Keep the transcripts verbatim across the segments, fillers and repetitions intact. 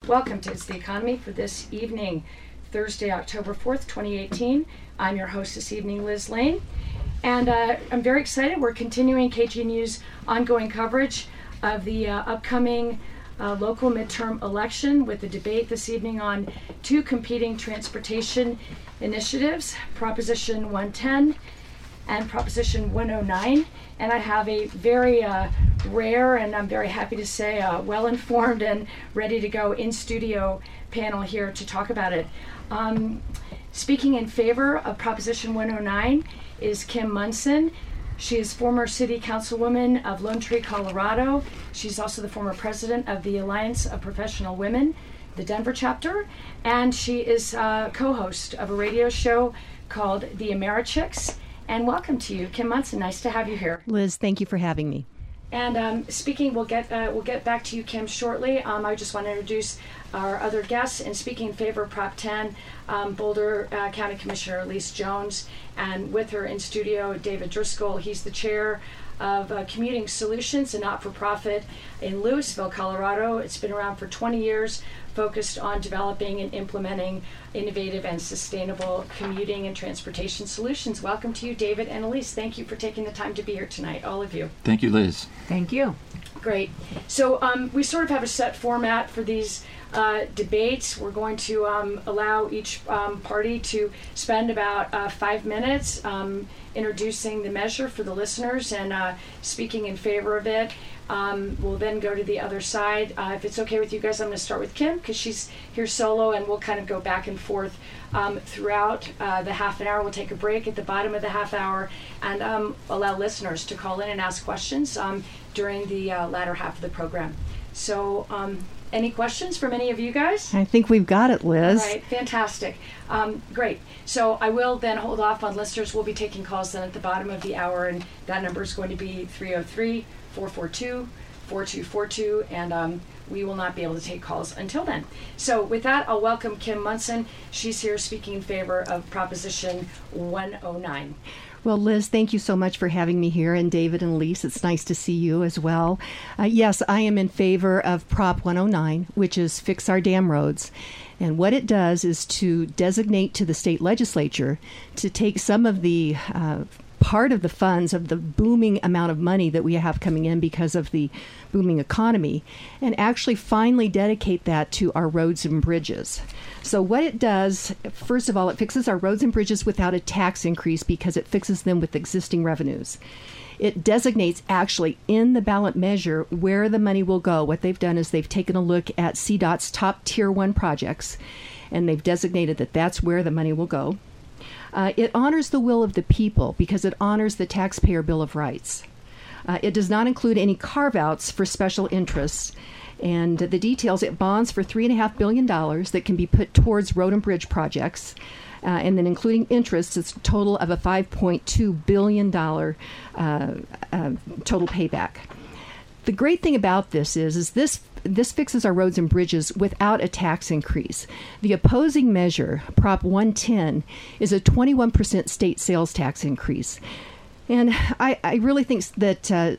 Welcome to It's the Economy for this evening, Thursday, October fourth, twenty eighteen. I'm your host this evening, Liz Lane, and uh, I'm very excited. We're continuing K G News' ongoing coverage of the uh, upcoming uh, local midterm election with a debate this evening on two competing transportation initiatives, Proposition one ten and Proposition one oh nine. And I have a very uh, rare, and I'm very happy to say, uh, well-informed and ready to go in-studio panel here to talk about it. Um, speaking in favor of Proposition one oh nine is Kim Munson. She is former city councilwoman of Lone Tree, Colorado. She's also the former president of the Alliance of Professional Women, the Denver chapter, and she is uh, co-host of a radio show called The Americhicks. And welcome to you, Kim Munson. Nice to have you here. Liz, thank you for having me. And um, speaking, we'll get uh, we'll get back to you, Kim, shortly. Um, I just want to introduce our other guests. And speaking in favor of Prop ten, um, Boulder uh, County Commissioner Elise Jones, and with her in studio, David Driscoll. He's the chair of uh, Commuting Solutions, a not-for-profit in Louisville, Colorado. It's been around for twenty years, focused on developing and implementing innovative and sustainable commuting and transportation solutions. Welcome to you, David and Elise. Thank you for taking the time to be here tonight, all of you. Thank you, Liz. Thank you. Great. So um, we sort of have a set format for these uh, debates. We're going to um, allow each um, party to spend about uh, five minutes um, introducing the measure for the listeners and uh, speaking in favor of it. Um, we'll then go to the other side. Uh, if it's okay with you guys, I'm going to start with Kim because she's here solo, and we'll kind of go back and forth um, throughout uh, the half an hour. We'll take a break at the bottom of the half hour and um, allow listeners to call in and ask questions um, during the uh, latter half of the program. So um, any questions from any of you guys? I think we've got it, Liz. All right, fantastic. Um, great. So I will then hold off on listeners. We'll be taking calls then at the bottom of the hour, and that number is going to be three oh three, four four two, four two four two, and um, we will not be able to take calls until then. So with that, I'll welcome Kim Munson. She's here speaking in favor of Proposition one oh nine. Well, Liz, thank you so much for having me here, and David and Elise, it's nice to see you as well. Uh, yes, I am in favor of Prop one oh nine, which is Fix Our Damn Roads. And what it does is to designate to the state legislature to take some of the uh, part of the funds of the booming amount of money that we have coming in because of the booming economy and actually finally dedicate that to our roads and bridges. So what it does, first of all, it fixes our roads and bridges without a tax increase because it fixes them with existing revenues. It designates actually in the ballot measure where the money will go. What they've done is they've taken a look at C DOT's top tier one projects, and they've designated that that's where the money will go. Uh, it honors the will of the people because it honors the Taxpayer Bill of Rights. Uh, it does not include any carve-outs for special interests. And the details, it bonds for three point five billion dollars that can be put towards road and bridge projects. Uh, and then including interest, it's a total of a five point two billion dollars uh, uh, total payback. The great thing about this is, is this this fixes our roads and bridges without a tax increase. The opposing measure, Prop one ten, is a twenty-one percent state sales tax increase. And I, I really think that uh,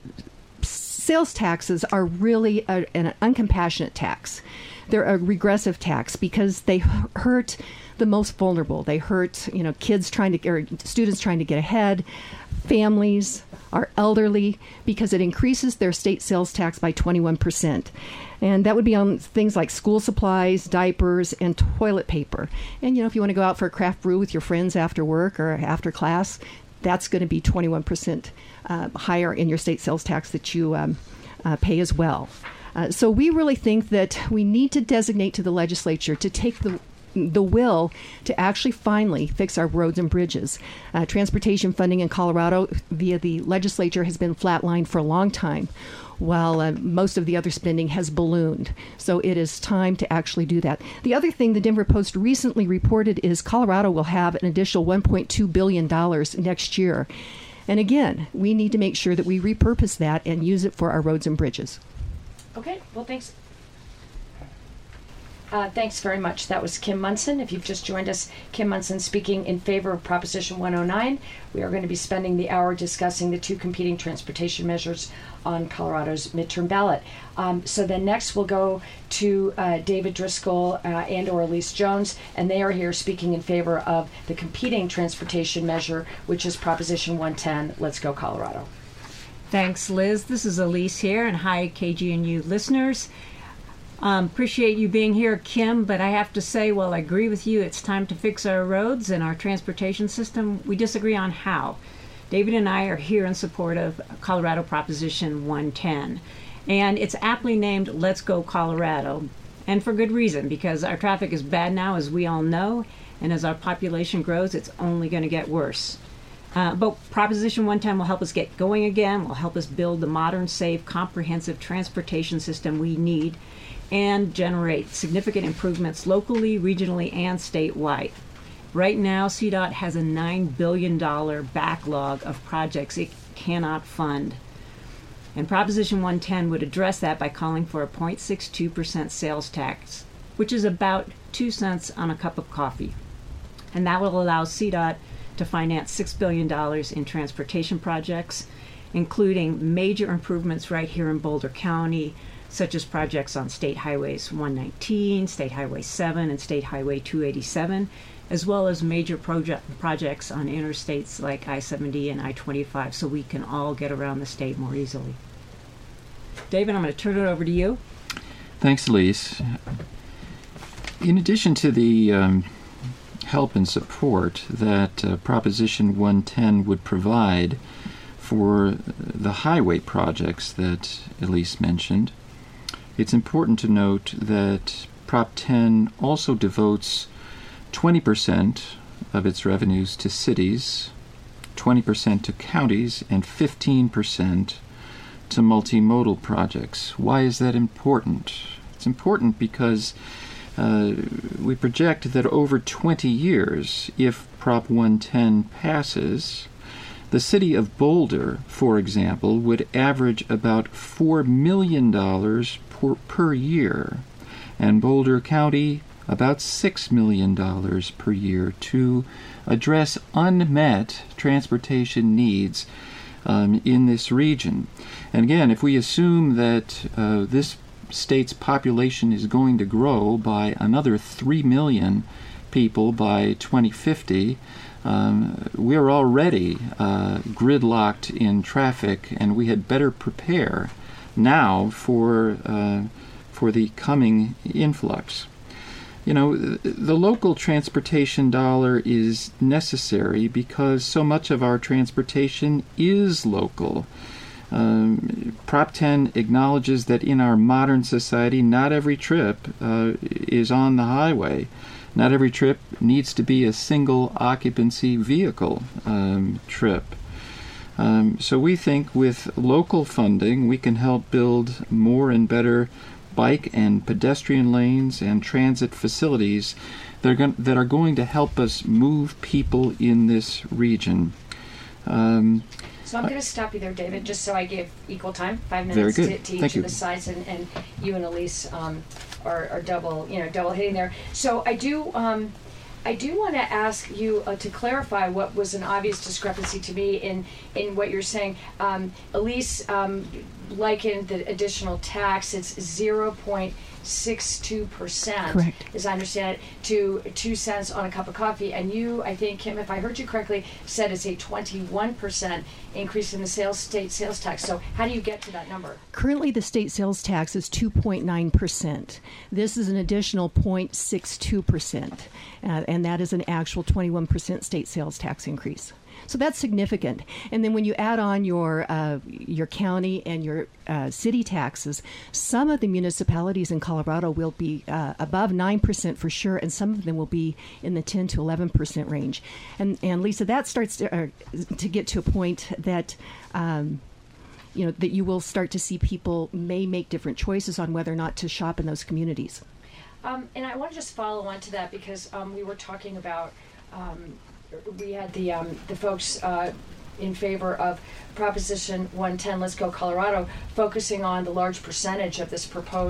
sales taxes are really a, an uncompassionate tax. They're a regressive tax because they hurt the most vulnerable. They hurt, you know, kids trying to, or students trying to get ahead, families, our elderly, because it increases their state sales tax by twenty-one percent. And that would be on things like school supplies, diapers, and toilet paper. And, you know, if you want to go out for a craft brew with your friends after work or after class, that's going to be twenty-one percent uh, higher in your state sales tax that you um, uh, pay as well. Uh, so we really think that we need to designate to the legislature to take the the will to actually finally fix our roads and bridges. Uh, transportation funding in Colorado via the legislature has been flatlined for a long time, while uh, most of the other spending has ballooned. So it is time to actually do that. The other thing the Denver Post recently reported is Colorado will have an additional one point two billion dollars next year. And again, we need to make sure that we repurpose that and use it for our roads and bridges. Okay, well, thanks. Uh, thanks very much. That was Kim Munson. If you've just joined us, Kim Munson speaking in favor of Proposition one oh nine. We are going to be spending the hour discussing the two competing transportation measures on Colorado's midterm ballot. Um, so then next we'll go to uh, David Driscoll uh, and or Elise Jones, and they are here speaking in favor of the competing transportation measure, which is Proposition one ten. Let's go Colorado. Thanks, Liz. This is Elise here, and hi, K G N U listeners. Um, appreciate you being here, Kim, but I have to say, while I agree with you, it's time to fix our roads and our transportation system, we disagree on how. David and I are here in support of Colorado Proposition one ten, and it's aptly named Let's Go Colorado, and for good reason, because our traffic is bad now, as we all know, and as our population grows, it's only going to get worse. Uh, but Proposition one ten will help us get going again, will help us build the modern, safe, comprehensive transportation system we need, and generate significant improvements locally, regionally, and statewide. Right now, C DOT has a nine billion dollars backlog of projects it cannot fund. And Proposition one ten would address that by calling for a zero point six two percent sales tax, which is about two cents on a cup of coffee. And that will allow C DOT to finance six billion dollars in transportation projects, including major improvements right here in Boulder County, such as projects on State Highways one nineteen, State Highway seven, and State Highway two eighty-seven, as well as major project projects on interstates like I seventy and I twenty-five, so we can all get around the state more easily. David, I'm going to turn it over to you. Thanks, Elise. In addition to the um, help and support that uh, Proposition one ten would provide for the highway projects that Elise mentioned, it's important to note that Prop ten also devotes twenty percent of its revenues to cities, twenty percent to counties, and fifteen percent to multimodal projects. Why is that important? It's important because uh, we project that over twenty years, if Prop one ten passes, the city of Boulder, for example, would average about four million dollars per, per year, and Boulder County about six million dollars per year to address unmet transportation needs um, in this region. And again, if we assume that uh, this state's population is going to grow by another three million people by twenty fifty, um, we're already uh, gridlocked in traffic, and we had better prepare now for uh, for the coming influx. You know, the local transportation dollar is necessary because so much of our transportation is local. Um, Prop ten acknowledges that in our modern society, not every trip uh, is on the highway. Not every trip needs to be a single occupancy vehicle um, trip. Um, so we think with local funding, we can help build more and better bike and pedestrian lanes and transit facilities that are, going, that are going to help us move people in this region. Um, So I'm going to stop you there, David, just so I give equal time, five Very minutes good. to, to each Thank of you. the sides, and, and you and Elise um, are, are double, you know, double hitting there. So I do, um, I do want to ask you uh, to clarify what was an obvious discrepancy to me in in what you're saying. Um, Elise um, likened the additional tax; it's zero point six two percent, Correct. as I understand it, to two cents on a cup of coffee. And you, I think, Kim, if I heard you correctly, said it's a twenty-one percent increase in the sales state sales tax. So how do you get to that number? Currently, the state sales tax is two point nine percent. This is an additional zero point six two percent, uh, and that is an actual twenty-one percent state sales tax increase. So that's significant. And then when you add on your uh, your county and your uh, city taxes, some of the municipalities in Colorado will be uh, above nine percent for sure, and some of them will be in the ten to eleven percent range. And, and Lisa, that starts to, uh, to get to a point that um, you know, that you will start to see people may make different choices on whether or not to shop in those communities. Um, and I want to just follow on to that because um, we were talking about, um, we had the um, the folks uh, in favor of Proposition one ten, Let's Go Colorado, focusing on the large percentage of this proposed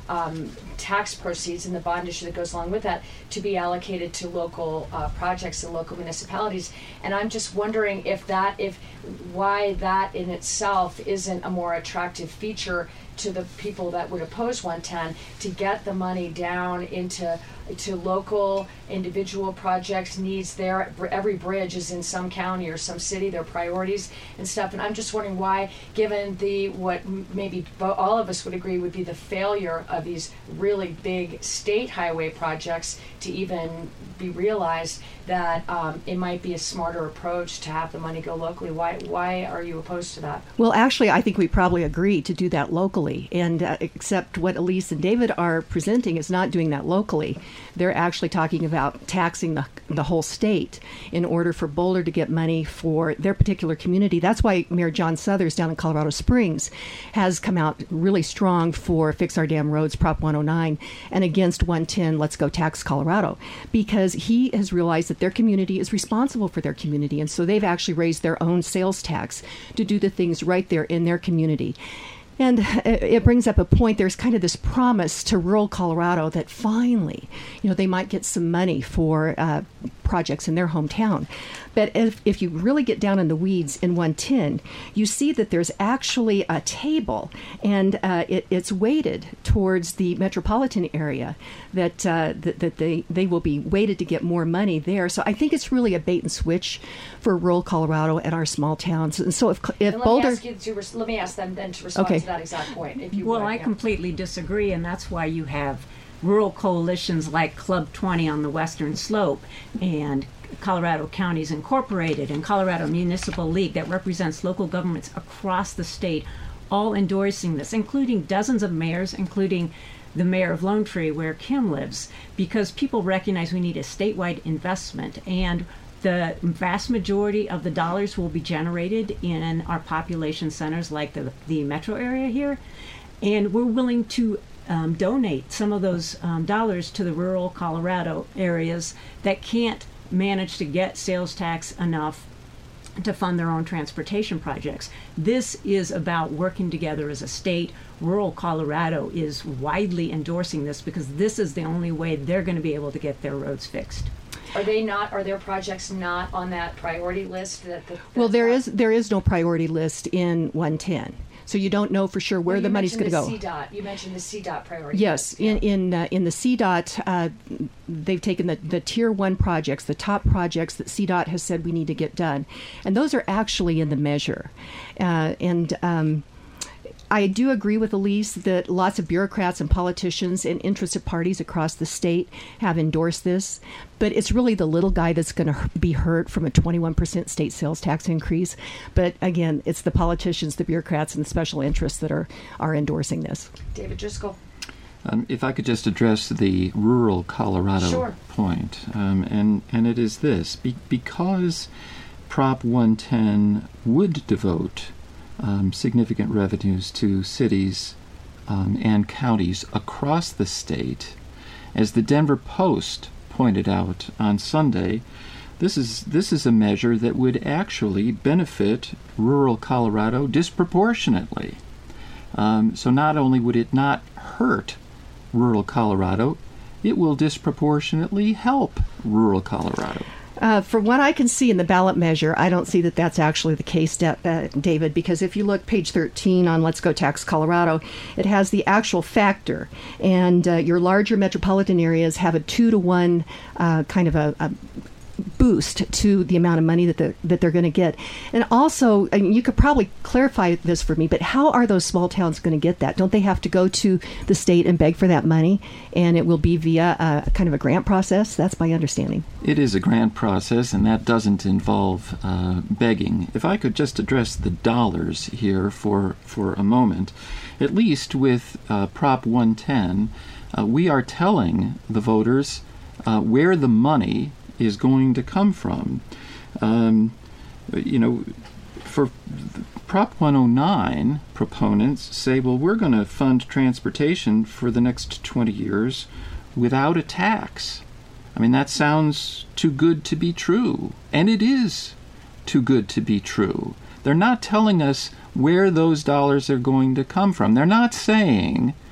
um, tax proceeds and the bond issue that goes along with that to be allocated to local uh, projects and local municipalities. And I'm just wondering if that, if why that in itself isn't a more attractive feature to the people that would oppose one ten, to get the money down into to local individual projects needs there. Every bridge is in some county or some city, their priorities and stuff. And I'm just wondering why, given the what maybe all of us would agree would be the failure of these really big state highway projects to even be realized, that um, it might be a smarter approach to have the money go locally. Why why are you opposed to that? Well, actually, I think we probably agree to do that locally, and uh, except what Elise and David are presenting is not doing that locally. They're actually talking about taxing the, the whole state in order for Boulder to get money for their particular community. That's why Mayor John Suthers down in Colorado Springs has come out really strong for Fix Our Damn Roads, Prop one oh nine, and against one ten, Let's Go Tax Colorado, because he has realized that their community is responsible for their community, and so they've actually raised their own sales tax to do the things right there in their community. And it brings up a point. There's kind of this promise to rural Colorado that finally, you know, they might get some money for uh, projects in their hometown. But if, if you really get down in the weeds in one ten, you see that there's actually a table, and uh, it, it's weighted towards the metropolitan area, that uh, that, that they, they will be weighted to get more money there. So I think it's really a bait and switch for rural Colorado and our small towns. And so if, if and let Boulder... Me ask you to res- let me ask them then to respond Okay. to that exact point. If you Well, would, I yeah. completely disagree, and that's why you have rural coalitions like Club twenty on the Western Slope and Colorado Counties Incorporated and Colorado Municipal League that represents local governments across the state, all endorsing this, including dozens of mayors, including the mayor of Lone Tree, where Kim lives, because people recognize we need a statewide investment, and the vast majority of the dollars will be generated in our population centers like the, the metro area here, and we're willing to um, donate some of those um, dollars to the rural Colorado areas that can't manage to get sales tax enough to fund their own transportation projects. This is about working together as a state. Rural Colorado is widely endorsing this because this is the only way they're going to be able to get their roads fixed. Are they not? Are their projects not on that priority list? That the, Well, there is there is no priority list in one ten, so you don't know for sure where well, the money's going to go. C DOT. You mentioned the C DOT priority. Yes, list, yeah. in in uh, in the C DOT, uh, they've taken the, the tier one projects, the top projects that C DOT has said we need to get done, and those are actually in the measure, uh, and. Um, I do agree with Elise that lots of bureaucrats and politicians and interested parties across the state have endorsed this, but it's really the little guy that's going to be hurt from a twenty-one percent state sales tax increase. But again, it's the politicians, the bureaucrats, and the special interests that are, are endorsing this. David Driscoll. Um, if I could just address the rural Colorado Sure. point, um, and, and it is this, be, because Prop one ten would devote Um, significant revenues to cities um, and counties across the state. As the Denver Post pointed out on Sunday, this is this is a measure that would actually benefit rural Colorado disproportionately. Um, so not only would it not hurt rural Colorado, it will disproportionately help rural Colorado. Uh, from what I can see in the ballot measure, I don't see that that's actually the case, Da- uh, David, because if you look page thirteen on Let's Go Tax Colorado, it has the actual factor. And uh, your larger metropolitan areas have a two to one uh, kind of a, a boost to the amount of money that they're, that they're going to get. And also, I mean, you could probably clarify this for me, but how are those small towns going to get that? Don't they have to go to the state and beg for that money? And it will be via a kind of a grant process? That's my understanding. It is a grant process, and that doesn't involve uh, begging. If I could just address the dollars here for, for a moment, at least with uh, Prop one ten, uh, we are telling the voters uh, where the money is going to come from. Um, you know, for Prop one oh nine proponents say, well, we're going to fund transportation for the next twenty years without a tax. I mean, that sounds too good to be true. And it is too good to be true. They're not telling us where those dollars are going to come from. They're not saying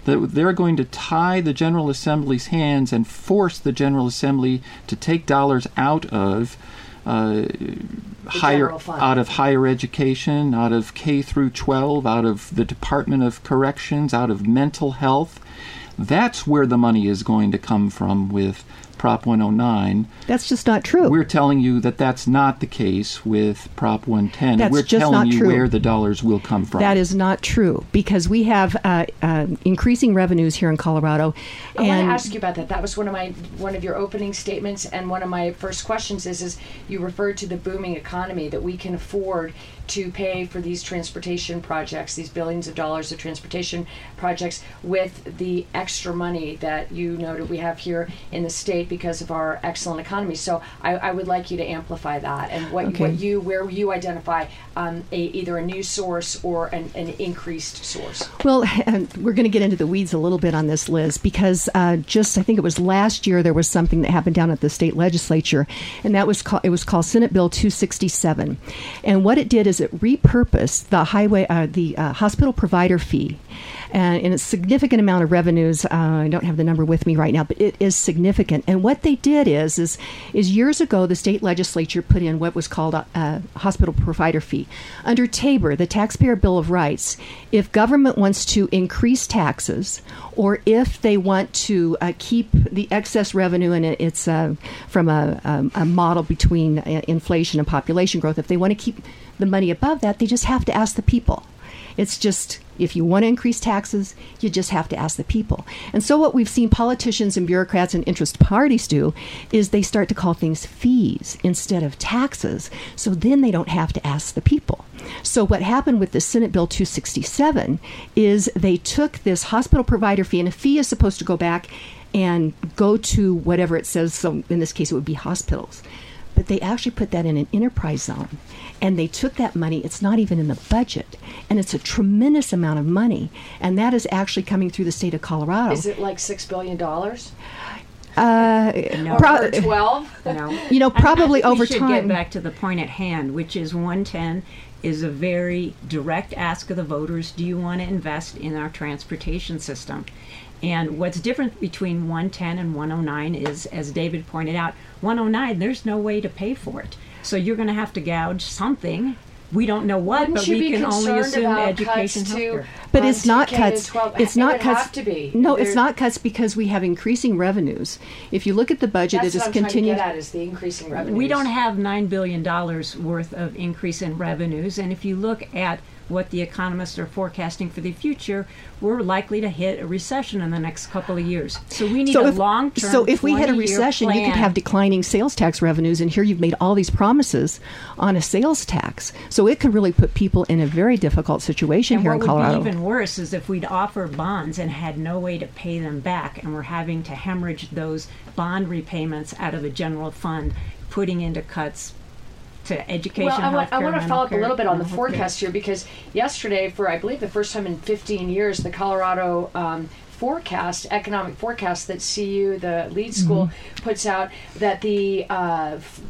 that they're going to tie the General Assembly's hands and force the General Assembly to take dollars out of uh, higher, out of higher education, out of K through twelve, out of the Department of Corrections, out of mental health. That's where the money is going to come from with Prop one oh nine. That's just not true. We're telling you that that's not the case with Prop one ten. That's We're just telling not you true. where the dollars will come from. That is not true, because we have uh, uh, increasing revenues here in Colorado. I want and to ask you about that. That was one of my one of your opening statements, and one of my first questions is: is you referred to the booming economy, that we can afford to pay for these transportation projects, these billions of dollars of transportation projects, with the extra money that you noted we have here in the state because of our excellent economy. So I, I would like you to amplify that, and what, Okay. what you where you identify um, a, either a new source or an, an increased source. Well, and we're going to get into the weeds a little bit on this, Liz, because uh, just I think it was last year there was something that happened down at the state legislature, and that was called, it was called Senate Bill two sixty-seven, and what it did is it repurposed the highway, uh, the uh, hospital provider fee, and in a significant amount of revenues. Uh, I don't have the number with me right now, but it is significant. And what they did is, is, is years ago the state legislature put in what was called a, a hospital provider fee. Under Tabor, the Taxpayer Bill of Rights, if government wants to increase taxes, or if they want to uh, keep the excess revenue, and it, it's uh, from a, a, a model between uh, inflation and population growth, if they want to keep the money above that, they just have to ask the people. It's just, if you want to increase taxes, you just have to ask the people. And so what we've seen politicians and bureaucrats and interest parties do is they start to call things fees instead of taxes. So then they don't have to ask the people. So what happened with the Senate Bill two sixty-seven is they took this hospital provider fee, and a fee is supposed to go back and go to whatever it says. So in this case, it would be hospitals. But they actually put that in an enterprise zone, and they took that money. It's not even in the budget, and it's a tremendous amount of money, and that is actually coming through the state of Colorado. Is it like six billion dollars? Uh, No. pro- Or twelve? No. you know, probably I think over we should time. get back to the point at hand, which is one ten is a very direct ask of the voters. Do you want to invest in our transportation system? And what's different between one ten and one oh nine is, as David pointed out, one oh nine, there's no way to pay for it. So you're going to have to gouge something. We don't know what, Wouldn't but you we be can only concerned assume about education, cuts to, healthcare. But um, it's not to K to cuts. twelve? It's It not would cuts. have to be. No, it's There- not cuts because we have increasing revenues. If you look at the budget, That's it what is I'm trying to continued. get at, is the increasing revenues. We don't have nine billion dollars worth of increase in revenues. And if you look at what the economists are forecasting for the future, we're likely to hit a recession in the next couple of years. So we need So a if, long-term so if we had a twenty-year recession, you could plan. have declining sales tax revenues, and here you've made all these promises on a sales tax. So it could really put people in a very difficult situation And here what in would Colorado. be even worse is if we'd offer bonds and had no way to pay them back, and we're having to hemorrhage those bond repayments out of the general fund, putting into cuts to education, Well, I want, I healthcare, want to mental follow up a care, little bit on the mental healthcare. forecast here, because yesterday, for I believe the first time in fifteen years, the Colorado um, forecast, economic forecast that C U, the lead school, Mm-hmm. puts out, that the uh, f-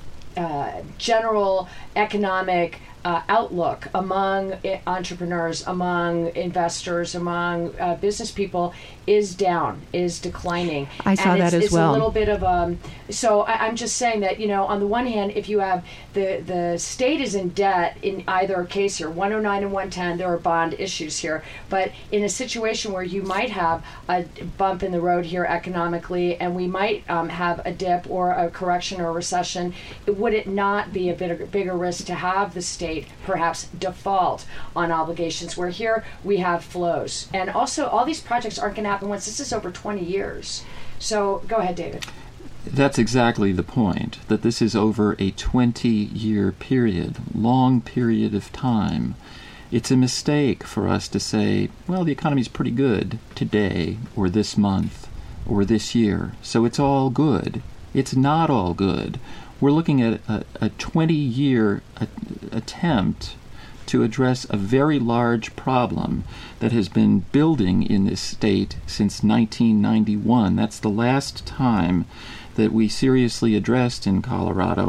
uh, general economic uh, outlook among i- entrepreneurs, among investors, among uh, business people is down, is declining. I saw and that it's, as it's well. a little bit of um. So I, I'm just saying that, you know, on the one hand, if you have the the state is in debt in either case here, one oh nine and one ten, there are bond issues here. But in a situation where you might have a bump in the road here economically, and we might um, have a dip or a correction or a recession, would it not be a bigger bigger risk to have the state perhaps default on obligations, where here we have flows? And also, all these projects aren't going to happen once. This is over twenty years. So go ahead, David. That's exactly the point, that this is over a twenty-year period, long period of time. It's a mistake for us to say, well, the economy's pretty good today or this month or this year, so it's all good. It's not all good. We're looking at a, a twenty-year a, attempt to address a very large problem that has been building in this state since nineteen ninety-one. That's the last time that we seriously addressed in Colorado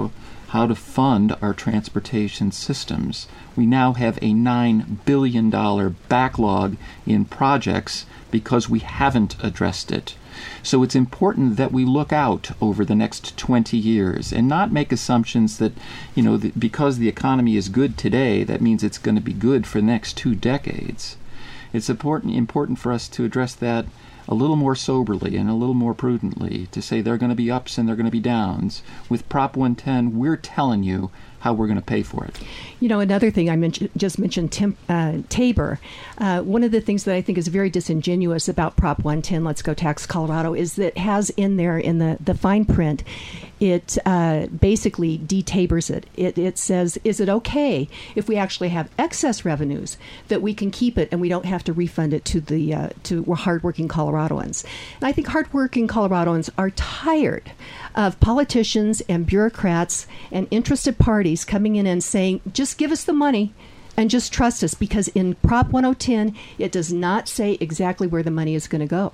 how to fund our transportation systems. We now have a nine billion dollars backlog in projects because we haven't addressed it. So it's important that we look out over the next twenty years and not make assumptions that, you know, that because the economy is good today, that means it's going to be good for the next two decades. It's important important for us to address that a little more soberly and a little more prudently, to say there are going to be ups and there are going to be downs. With Prop one ten, we're telling you how we're going to pay for it. You know, another thing I mentioned, just mentioned Tim, uh, Tabor. Uh, one of the things that I think is very disingenuous about Prop one ten, Let's Go Tax Colorado, is that it has in there in the, the fine print, it uh, basically detabors it. it. It says, is it okay if we actually have excess revenues that we can keep it and we don't have to refund it to the uh, to hardworking Coloradoans? And I think hardworking Coloradoans are tired of politicians and bureaucrats and interested parties coming in and saying, just give us the money and just trust us, because in Prop one ten, it does not say exactly where the money is going to go.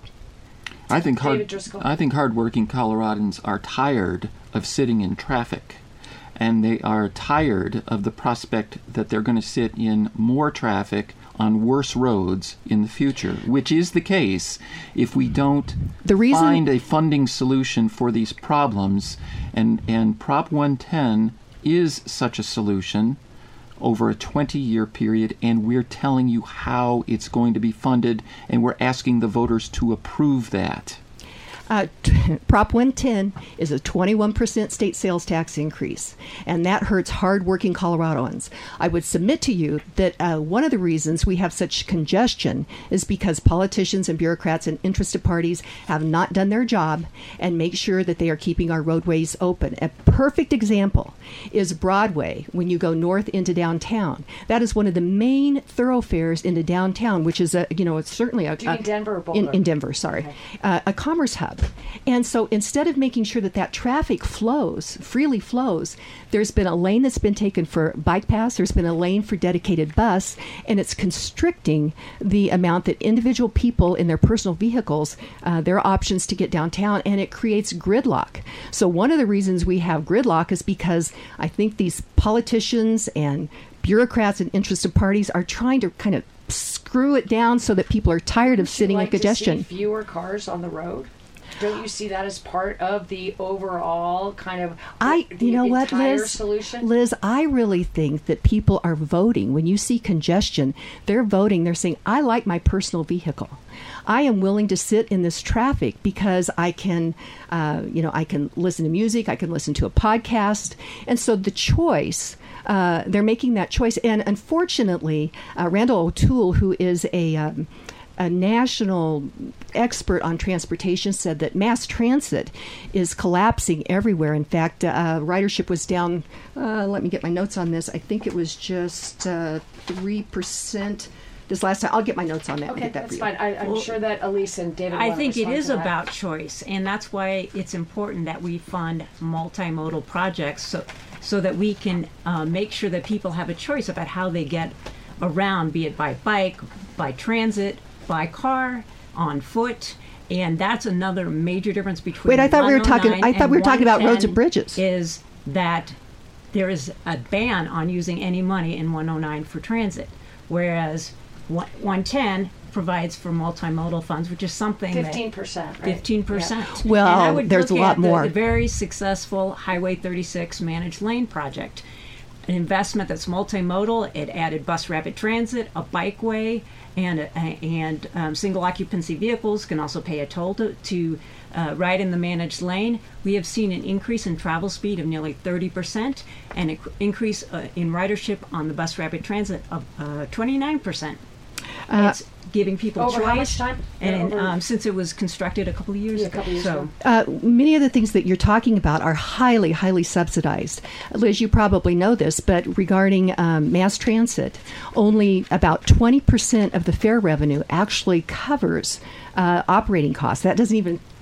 I think hard, David Driscoll. I think hardworking Coloradans are tired of sitting in traffic, and they are tired of the prospect that they're going to sit in more traffic on worse roads in the future, which is the case if we don't The reason- find a funding solution for these problems. And, and Prop one ten is such a solution over a twenty-year period, and we're telling you how it's going to be funded, and we're asking the voters to approve that. Uh, t- Prop one ten is a twenty-one percent state sales tax increase, and that hurts hardworking Coloradoans. I would submit to you that uh, one of the reasons we have such congestion is because politicians and bureaucrats and interested parties have not done their job and make sure that they are keeping our roadways open. A perfect example is Broadway when you go north into downtown. That is one of the main thoroughfares into downtown, which is a, you know, it's certainly a... Do you mean a- Denver or Boulder? In, in Denver, sorry. Okay. Uh, a commerce hub. And so instead of making sure that that traffic flows, freely flows, there's been a lane that's been taken for bike paths, there's been a lane for dedicated bus, and it's constricting the amount that individual people in their personal vehicles, uh, their options to get downtown, and it creates gridlock. So one of the reasons we have gridlock is because I think these politicians and bureaucrats and interested parties are trying to kind of screw it down so that people are tired of Would you sitting like in congestion. To see fewer cars on the road? Don't you see that as part of the overall kind of I, the you know what, entire Liz? solution? Liz, I really think that people are voting. When you see congestion, they're voting. They're saying, I like my personal vehicle. I am willing to sit in this traffic because I can, uh, you know, I can listen to music. I can listen to a podcast. And so the choice, uh, they're making that choice. And unfortunately, uh, Randall O'Toole, who is a... Um, a national expert on transportation, said that mass transit is collapsing everywhere. In fact, uh, ridership was down, uh, let me get my notes on this, I think it was just uh, three percent this last time. I'll get my notes on that and Okay, get that that's for you. fine. I, I'm Well, sure that Elise and David I want to think it respond is to that. about choice, and that's why it's important that we fund multimodal projects so so that we can uh, make sure that people have a choice about how they get around, be it by bike, by transit, by car, on foot. And that's another major difference between Wait, I thought we were talking- one oh nine I thought we were and talking about roads one ten and bridges. Is that there is a ban on using any money in one oh nine for transit, whereas one ten provides for multimodal funds, which is something that fifteen percent, right? Fifteen percent. Well, and I would there's look a lot at the, more. The very successful Highway thirty-six managed lane project, an investment that's multimodal. It added bus rapid transit, a bikeway, and a, and um, single occupancy vehicles can also pay a toll to, to uh, ride in the managed lane. We have seen an increase in travel speed of nearly thirty percent, and an increase uh, in ridership on the bus rapid transit of uh, twenty-nine percent. Uh, It's giving people Over choice. how much time? And Over- um, since it was constructed a couple of years Yeah, a ago. couple years so ago. Uh, many of the things that you're talking about are highly, highly subsidized. Liz, you probably know this, but regarding um, mass transit, only about twenty percent of the fare revenue actually covers uh, operating costs. That doesn't even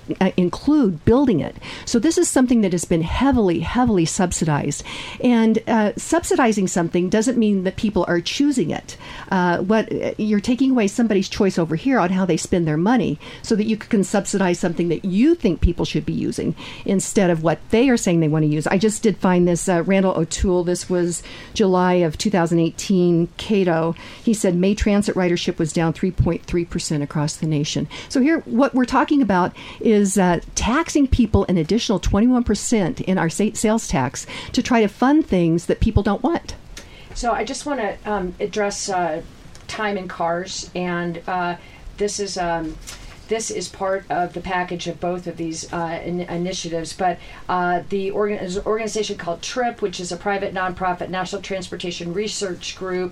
uh, include building it. So this is something that has been heavily, heavily subsidized. And uh, subsidizing something doesn't mean that people are choosing it. Uh, what you're taking away somebody's choice over here on how they spend their money so that you can subsidize something that you think people should be using instead of what they are saying they want to use. I just did find this, uh, Randall O'Toole, this was July of two thousand eighteen, Cato. He said May transit ridership was down three point three percent across the nation. So here, what we're talking about is uh, taxing people an additional twenty-one percent in our state sales tax to try to fund things that people don't want. So I just want to um, address uh, time in cars, and uh, this is um, this is part of the package of both of these uh, in- initiatives. But uh, the organ- there's an organization called TRIP, which is a private nonprofit National Transportation Research Group.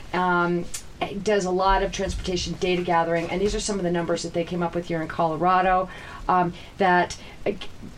Um, it does a lot of transportation data gathering, and these are some of the numbers that they came up with here in Colorado. Um, that uh,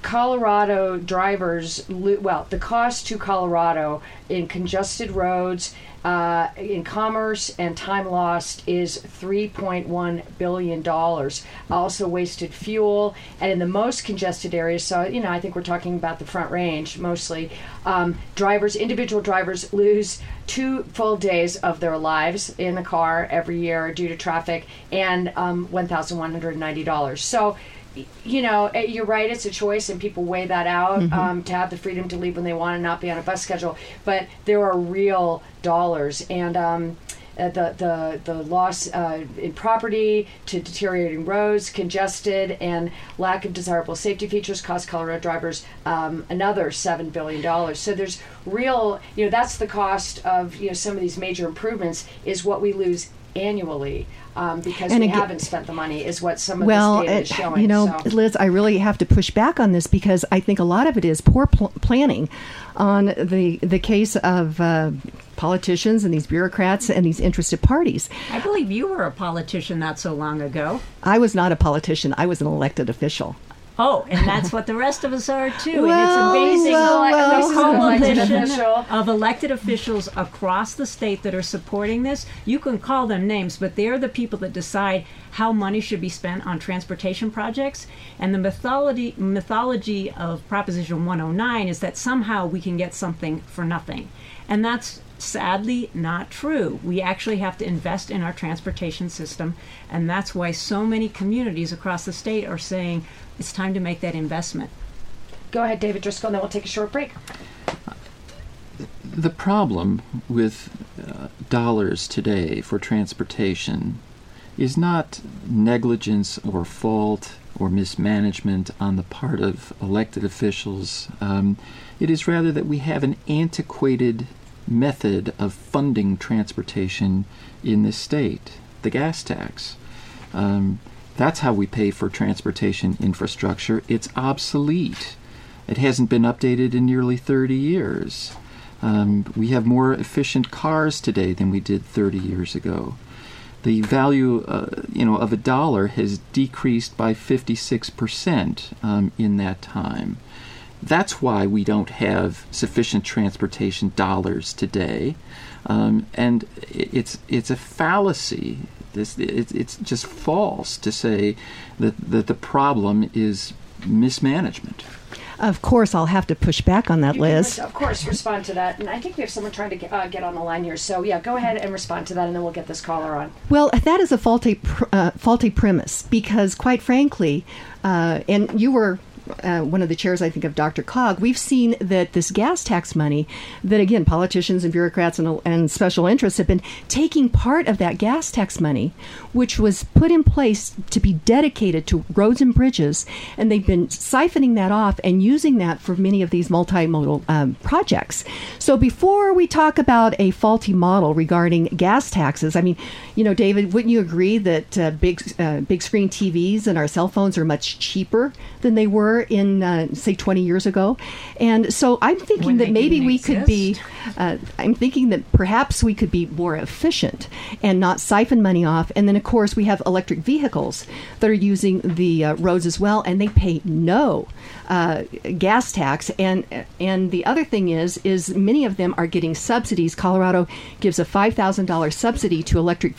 Colorado drivers, lo- well, the cost to Colorado in congested roads, uh, in commerce and time lost is three point one billion dollars. Also wasted fuel, and in the most congested areas, so, you know, I think we're talking about the Front Range mostly, um, drivers, individual drivers lose two full days of their lives in the car every year due to traffic, and um, one thousand one hundred ninety dollars. So, you know, you're right, it's a choice, and people weigh that out, mm-hmm. um, to have the freedom to leave when they want and not be on a bus schedule. But there are real dollars, and um, uh, the, the, the loss uh, in property to deteriorating roads, congested, and lack of desirable safety features cost Colorado drivers um, another seven billion dollars. So there's real, you know, that's the cost of, you know, some of these major improvements is what we lose annually. Um, because and we again, haven't spent the money is what some of well, this data is showing. You know, so. Liz, I really have to push back on this because I think a lot of it is poor pl- planning on the the case of uh, politicians and these bureaucrats and these interested parties. I believe you were a politician not so long ago. I was not a politician. I was an elected official. Oh, and that's what the rest of us are too. Well, and it's amazing well, well, the coalition official. of elected officials across the state that are supporting this. You can call them names, but they're the people that decide how money should be spent on transportation projects. And the mythology mythology of Proposition one oh nine is that somehow we can get something for nothing. And that's sadly not true. We actually have to invest in our transportation system, and that's why so many communities across the state are saying it's time to make that investment. Go ahead, David Driscoll, and then we'll take a short break. The problem with uh, dollars today for transportation is not negligence or fault or mismanagement on the part of elected officials. Um, it is rather that we have an antiquated method of funding transportation in this state, the gas tax. Um, that's how we pay for transportation infrastructure. It's obsolete. It hasn't been updated in nearly thirty years. Um, we have more efficient cars today than we did thirty years ago. The value, uh, you know, of a dollar has decreased by fifty-six percent um, in that time. That's why we don't have sufficient transportation dollars today, um, and it's it's a fallacy. This it, it's just false to say that that the problem is mismanagement. Of course, I'll have to push back on that, You Liz. can, of course, respond to that. And I think we have someone trying to get, uh, get on the line here. So, yeah, go ahead and respond to that, and then we'll get this caller on. Well, that is a faulty, pr- uh, faulty premise because, quite frankly, uh, and you were uh, one of the chairs, I think, of Doctor Cog, we've seen that this gas tax money, that again, politicians and bureaucrats and, and special interests have been taking part of that gas tax money, which was put in place to be dedicated to roads and bridges, and they've been siphoning that off and using that for many of these multimodal um, projects. So before we talk about a faulty model regarding gas taxes, I mean, you know, David, wouldn't you agree that uh, big uh, big screen T Vs and our cell phones are much cheaper than they were in, uh, say, twenty years ago? And so I'm thinking When that they maybe didn't we exist. could be, uh, I'm thinking that perhaps we could be more efficient and not siphon money off. And then, of course, we have electric vehicles that are using the uh, roads as well, and they pay no uh, gas tax. And and the other thing is, is many of them are getting subsidies. Colorado gives a five thousand dollars subsidy to electric vehicles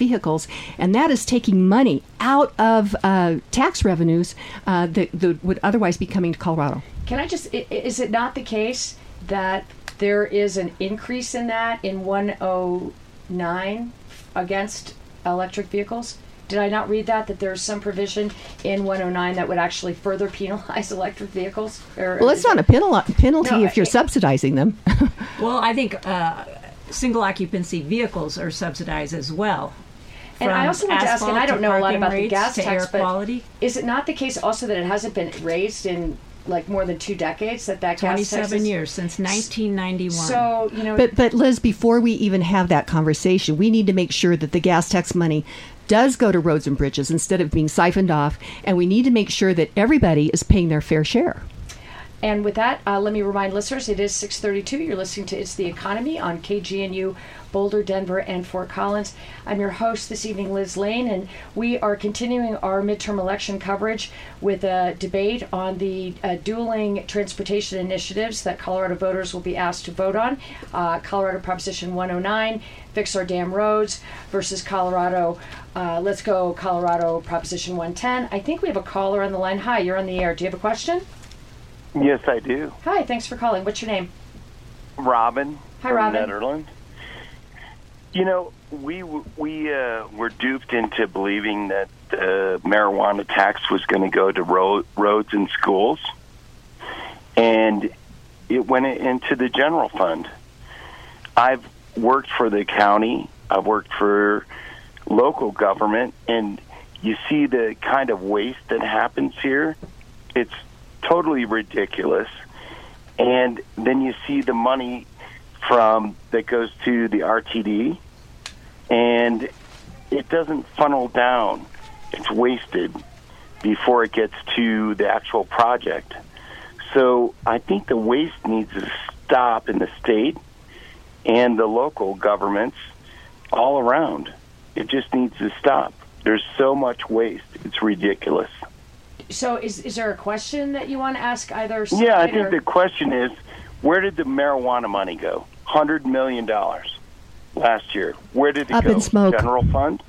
vehicles, and that is taking money out of uh, tax revenues uh, that, that would otherwise be coming to Colorado. Can I just, i- is it not the case that there is an increase in that in one oh nine against electric vehicles? Did I not read that, that there's some provision in one oh nine that would actually further penalize electric vehicles? Or Well, it's not a penal- penalty No, if you're I- subsidizing them. Well, I think uh, single occupancy vehicles are subsidized as well. And I From also want to ask, and I asphalt don't to know a lot parking about the rates gas to tax, air but quality. is it not the case also that it hasn't been raised in like more than two decades, that that gas tax twenty-seven is- years since nineteen ninety-one. So, you know, But, but Liz, before we even have that conversation, we need to make sure that the gas tax money does go to roads and bridges instead of being siphoned off, and we need to make sure that everybody is paying their fair share. and with that, uh, let me remind listeners, it is six thirty-two. You're listening to It's the Economy on K G N U, Boulder, Denver, and Fort Collins. I'm your host this evening, Liz Lane, and we are continuing our midterm election coverage with a debate on the uh, dueling transportation initiatives that Colorado voters will be asked to vote on. Uh, Colorado Proposition one oh nine, Fix Our Damn Roads, versus Colorado, uh, Let's Go Colorado Proposition one ten. I think we have a caller on the line. Hi, you're on the air. Do you have a question? Yes, I do. Hi, thanks for calling. What's your name? Robin Hi, from Robin. Netherlands. You know, we we uh, were duped into believing that the marijuana tax was going to go to road, roads and schools, and it went into the general fund. I've worked for the county. I've worked for local government, and you see the kind of waste that happens here. It's totally ridiculous. And then you see the money from that goes to the R T D, and it doesn't funnel down. It's wasted before it gets to the actual project. So I think the waste needs to stop in the state and the local governments all around. It just needs to stop. There's so much waste. It's ridiculous. So is is there a question that you want to ask either side? Yeah, I think or- the question is, where did the marijuana money go? one hundred million dollars last year. Where did it Up go? in smoke. General fund?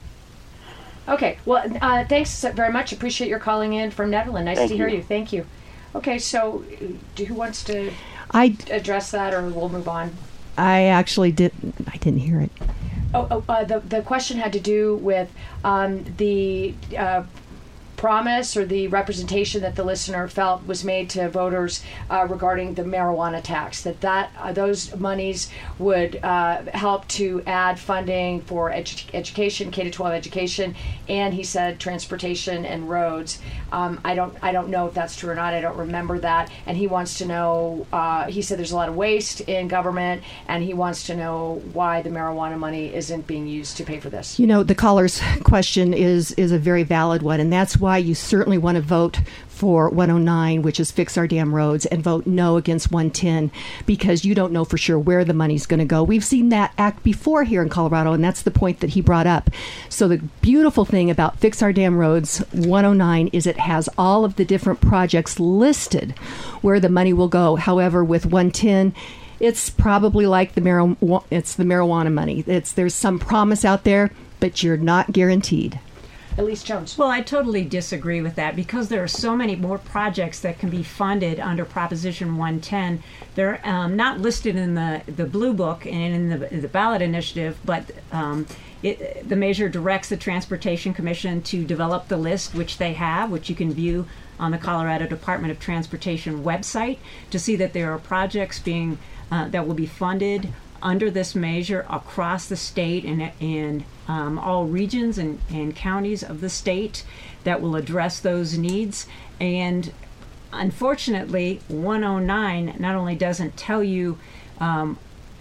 Okay, well, uh, thanks very much. Appreciate your calling in from Netherlands. Nice Thank to hear you. you. Thank you. Okay, so uh, do, who wants to I, address that, or we'll move on? I actually did. I didn't hear it. Oh, oh uh, the the question had to do with um, the uh, promise or the representation that the listener felt was made to voters uh, regarding the marijuana tax. That that uh, those monies would uh, help to add funding for edu- education, K to twelve education, and he said transportation and roads. Um, I don't I don't know if that's true or not. I don't remember that. And he wants to know. Uh, he said there's a lot of waste in government, and he wants to know why the marijuana money isn't being used to pay for this. You know, the caller's question is is a very valid one, and that's why you certainly want to vote for one oh nine, which is Fix Our Damn Roads, and vote no against one ten, because you don't know for sure where the money's going to go. We've seen that act before here in Colorado, and that's the point that he brought up. So the beautiful thing about Fix Our Damn Roads one oh nine is it has all of the different projects listed where the money will go. However, with one ten, it's probably like the marijuana, it's the marijuana money. It's there's some promise out there, but you're not guaranteed. Elise Jones. Well, I totally disagree with that because there are so many more projects that can be funded under Proposition one ten. They're um, not listed in the, the Blue Book and in the, the ballot initiative, but um, it, the measure directs the Transportation Commission to develop the list, which they have, which you can view on the Colorado Department of Transportation website to see that there are projects being uh, that will be funded under this measure across the state and, and um, all regions and, and counties of the state that will address those needs. And unfortunately, one oh nine not only doesn't tell you um,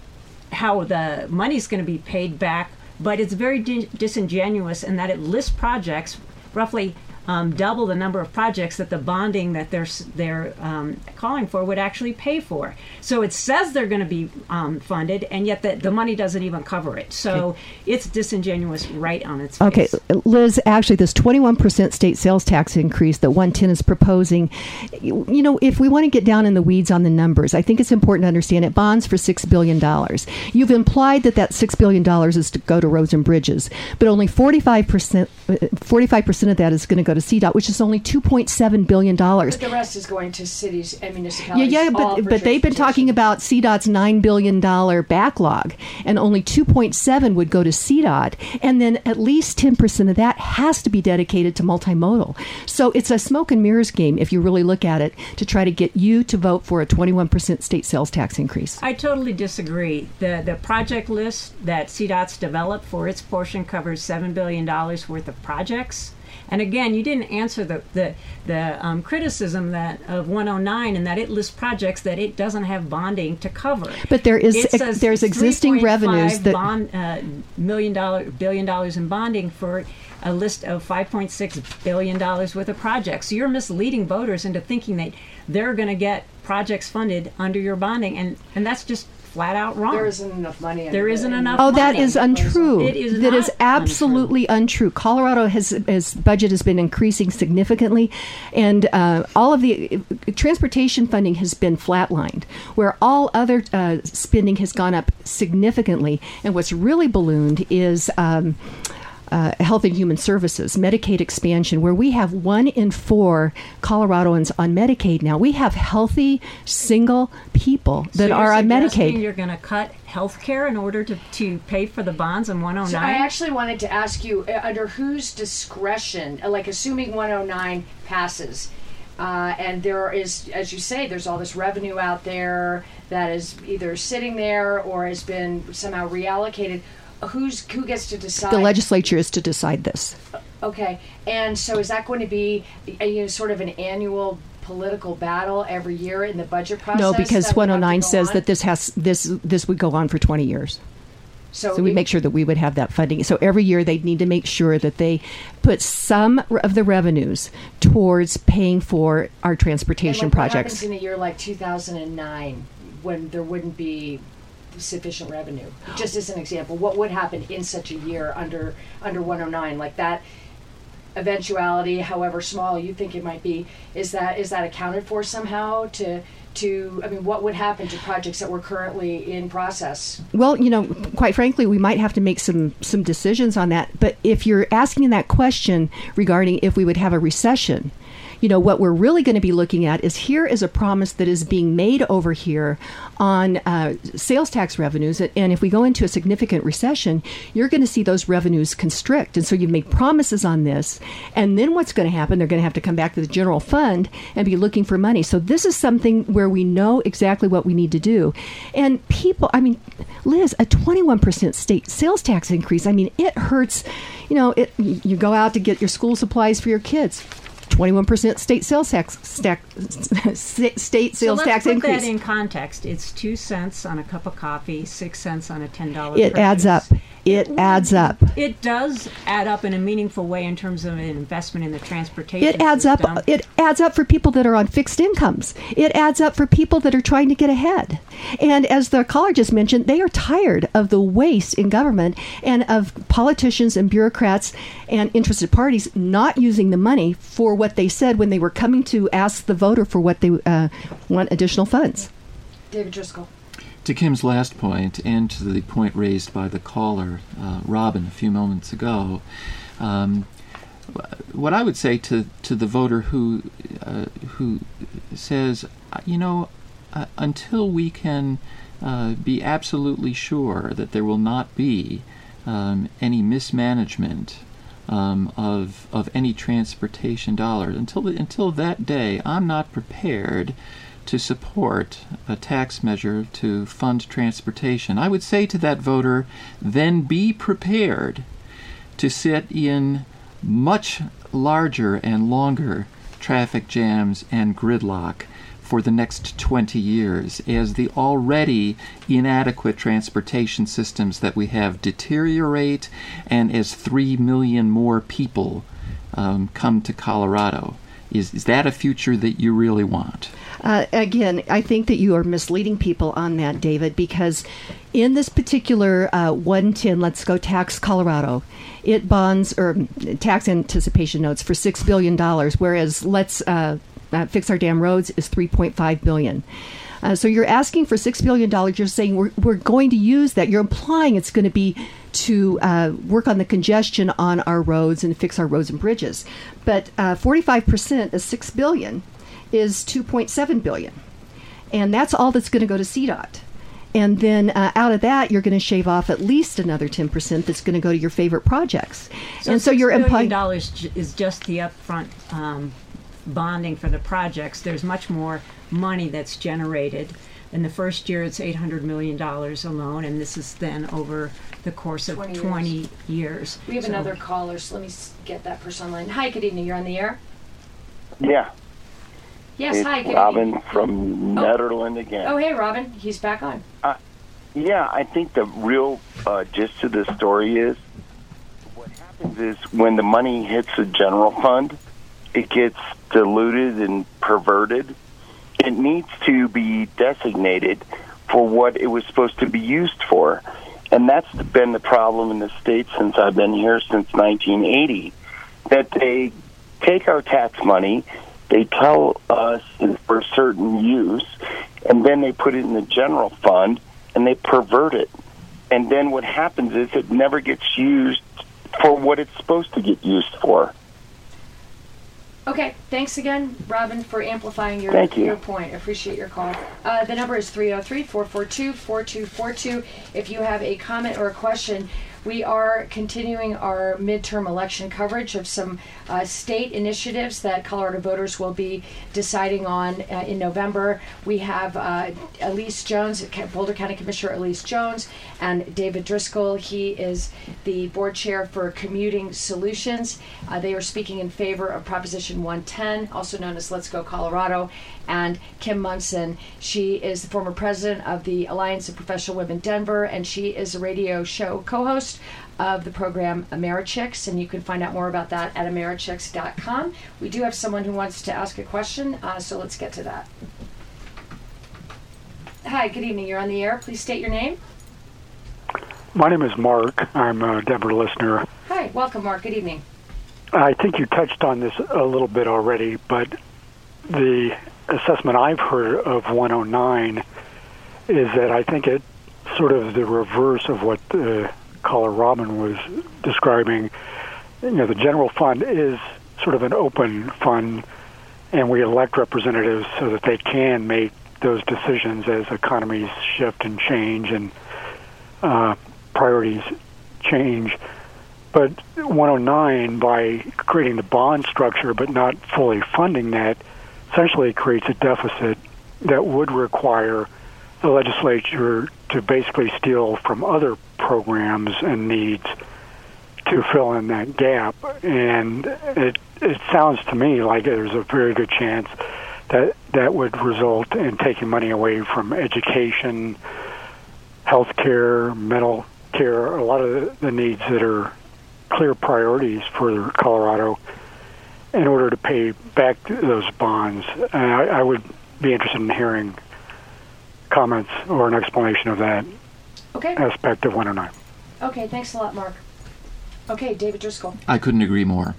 how the money's going to be paid back, but it's very di- disingenuous in that it lists projects, roughly um, double the number of projects that the bonding that they're s- they're um, calling for would actually pay for. So it says they're going to be um, funded, and yet the, the money doesn't even cover it. So Okay. it's disingenuous right on its face. Okay, Liz, actually, this twenty-one percent state sales tax increase that one ten is proposing, you you know, if we want to get down in the weeds on the numbers, I think it's important to understand it bonds for six billion dollars. You've implied that that six billion dollars is to go to roads and bridges, but only forty-five percent, forty-five percent of that is going to go to C DOT, which is only two point seven billion dollars. But the rest is going to cities and Yeah, municipalities. yeah, all but for but they've been talking transportation. about C DOT's nine billion dollars backlog, and only two point seven would go to C DOT, and then at least ten percent of that has to be dedicated to multimodal. So it's a smoke and mirrors game, if you really look at it, to try to get you to vote for a twenty-one percent state sales tax increase. I totally disagree. The the project list that C DOT's developed for its portion covers seven billion dollars worth of projects. And again, you didn't answer the the, the um, criticism that of one oh nine, and that it lists projects that it doesn't have bonding to cover. But there is It says there's existing three point five revenues that bond, uh, million dollar billion dollars in bonding for a list of five point six billion dollars worth of projects. So you're misleading voters into thinking that they're going to get projects funded under your bonding, and and that's just flat out wrong. There isn't enough money. in There the- isn't in enough the Oh, that money. is untrue. It is That not is absolutely untrue. Colorado has its budget has been increasing significantly, and uh, all of the uh, transportation funding has been flatlined, where all other uh, spending has gone up significantly. And what's really ballooned is. Um, Uh, Health and Human Services, Medicaid expansion, where we have one in four Coloradoans on Medicaid now. We have healthy, single people that So you're are on suggesting Medicaid. You're going to cut health care in order to, to pay for the bonds in one oh nine? So I actually wanted to ask you, uh, under whose discretion, uh, like assuming one oh nine passes, uh, and there is, as you say, there's all this revenue out there that is either sitting there or has been somehow reallocated. Who's who gets to decide? The legislature is to decide this. Okay, and so is that going to be a, you know, sort of an annual political battle every year in the budget process? No, because that would have to one oh nine go says on? that this has this this would go on for twenty years. So, So we it- make sure that we would have that funding. So every year they need to make sure that they put some of the revenues towards paying for our and transportation like, projects. What happens in a year like two thousand nine when there wouldn't be sufficient revenue? Just as an example, what would happen in such a year under under one oh nine? Like that eventuality, however small you think it might be, is that is that accounted for somehow to to I mean, what would happen to projects that were currently in process? Well, you know, quite frankly, we might have to make some some decisions on that. But if you're asking that question regarding if we would have a recession, you know, what we're really going to be looking at is here is a promise that is being made over here on uh, sales tax revenues. And if we go into a significant recession, you're going to see those revenues constrict. And so you've made promises on this. And then what's going to happen? They're going to have to come back to the general fund and be looking for money. So this is something where we know exactly what we need to do. And people, I mean, Liz, a twenty-one percent state sales tax increase, I mean, it hurts. You know, it, you go out to get your school supplies for your kids. twenty-one percent state sales tax stack, state sales so let's tax put increase. that in context. It's two cents on a cup of coffee, six cents on a ten dollar. It adds up. It adds up. It does add up in a meaningful way in terms of an investment in the transportation. It adds up. system. It adds up for people that are on fixed incomes. It adds up for people that are trying to get ahead. And as the caller just mentioned, they are tired of the waste in government and of politicians and bureaucrats and interested parties not using the money for what they said when they were coming to ask the voter for what they uh, want additional funds. David Driscoll. To Kim's last point, and to the point raised by the caller, uh, Robin, a few moments ago, um, what I would say to, to the voter who uh, who says, you know, uh, until we can uh, be absolutely sure that there will not be um, any mismanagement um, of of any transportation dollars, until the, until that day, I'm not prepared to support a tax measure to fund transportation. I would say to that voter, then be prepared to sit in much larger and longer traffic jams and gridlock for the next twenty years as the already inadequate transportation systems that we have deteriorate and as three million more people um, come to Colorado. Is, is that a future that you really want? Uh, again, I think that you are misleading people on that, David, because in this particular uh, one ten Let's Go Tax Colorado, it bonds or tax anticipation notes for six billion dollars, whereas Let's uh, uh, Fix Our Damn Roads is three point five billion dollars. Uh, so you're asking for six billion dollars. You're saying we're, we're going to use that. You're implying it's going to be to uh, work on the congestion on our roads and fix our roads and bridges. But uh, forty-five percent of six billion dollars is two point seven billion dollars. And that's all that's going to go to C DOT. And then uh, out of that, you're going to shave off at least another ten percent that's going to go to your favorite projects. So and so you're implying six billion dollars is just the upfront um, bonding for the projects. There's much more money that's generated. In the first year, it's eight hundred million dollars alone, and this is then over the course of twenty, twenty years. years. We have So- another caller, so let me s- get that person on line. Hi, good evening. You're on the air. Yeah, Yes, it's hi, good Robin evening. from Oh. Netherlands again. Oh, hey, Robin. He's back on. Yeah, I think the real uh, gist of the story is what happens is when the money hits the general fund, it gets diluted and perverted. It needs to be designated for what it was supposed to be used for. And that's been the problem in the state since I've been here since nineteen eighty, that they take our tax money, they tell us it's for certain use, and then they put it in the general fund, and they pervert it. And then what happens is it never gets used for what it's supposed to get used for. Okay, thanks again, Robin, for amplifying your, Thank you. your point. I appreciate your call. Uh, the number is three oh three, four four two, four two four two. If you have a comment or a question, we are continuing our midterm election coverage of some uh, state initiatives that Colorado voters will be deciding on uh, in November. We have uh, Elise Jones, Boulder County Commissioner Elise Jones, and David Driscoll. He is the board chair for Commuting Solutions. Uh, they are speaking in favor of Proposition one ten, also known as Let's Go Colorado. And Kim Munson, she is the former president of the Alliance of Professional Women Denver, and she is a radio show co-host of the program Americhicks, and you can find out more about that at americhicks dot com. We do have someone who wants to ask a question, uh, so let's get to that. Hi, good evening. You're on the air. Please state your name. My name is Mark. I'm a Denver listener. Hi, welcome, Mark. Good evening. I think you touched on this a little bit already, but the assessment I've heard of one oh nine is that I think it's sort of the reverse of what uh, caller Robin was describing. You know, the general fund is sort of an open fund, and we elect representatives so that they can make those decisions as economies shift and change and uh, priorities change. But one oh nine, by creating the bond structure but not fully funding that, essentially creates a deficit that would require the legislature to basically steal from other programs and needs to fill in that gap. And it it sounds to me like there's a very good chance that that would result in taking money away from education, health care, mental care, a lot of the needs that are clear priorities for Colorado in order to pay back those bonds. And I, I would be interested in hearing comments or an explanation of that Okay. aspect of one oh nine. Okay, thanks a lot, Mark. Okay, David Driscoll. I couldn't agree more.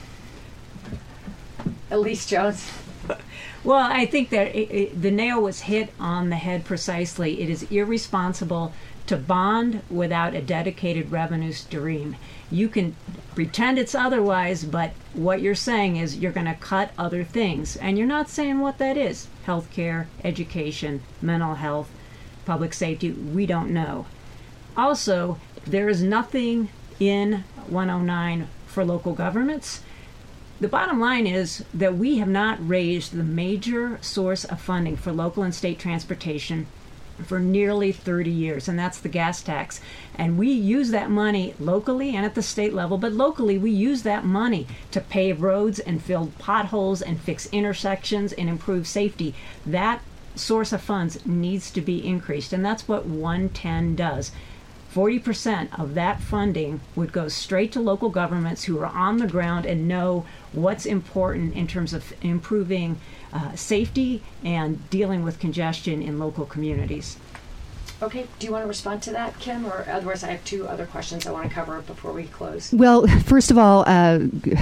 Elise Jones. Well, I think that it, it, the nail was hit on the head precisely. It is irresponsible to bond without a dedicated revenue stream. You can pretend it's otherwise, but what you're saying is you're going to cut other things, and you're not saying what that is. Healthcare, education, mental health, public safety, we don't know. Also, there is nothing in one oh nine for local governments. The bottom line is that we have not raised the major source of funding for local and state transportation for nearly thirty years, and that's the gas tax. And we use that money locally and at the state level, but locally we use that money to pave roads and fill potholes and fix intersections and improve safety. That source of funds needs to be increased, and that's what one ten does. forty percent of that funding would go straight to local governments who are on the ground and know what's important in terms of improving uh, safety and dealing with congestion in local communities. Okay, do you want to respond to that, Kim? Or otherwise, I have two other questions I want to cover before we close. Well, first of all, uh,